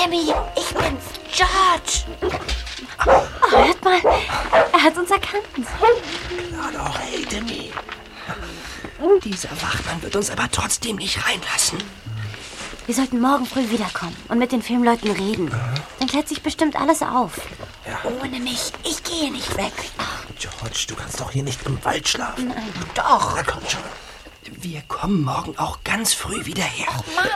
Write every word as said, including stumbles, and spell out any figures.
Timmy, ich bin's, George. Oh, hört mal, er hat uns erkannt. Na doch, hey, Timmy. Dieser Wachmann wird uns aber trotzdem nicht reinlassen. Wir sollten morgen früh wiederkommen und mit den Filmleuten reden. Dann klärt sich bestimmt alles auf. Ja. Ohne mich, ich gehe nicht weg. George, du kannst doch hier nicht im Wald schlafen. Nein. Doch. Na komm schon. Wir kommen morgen auch ganz früh wieder her.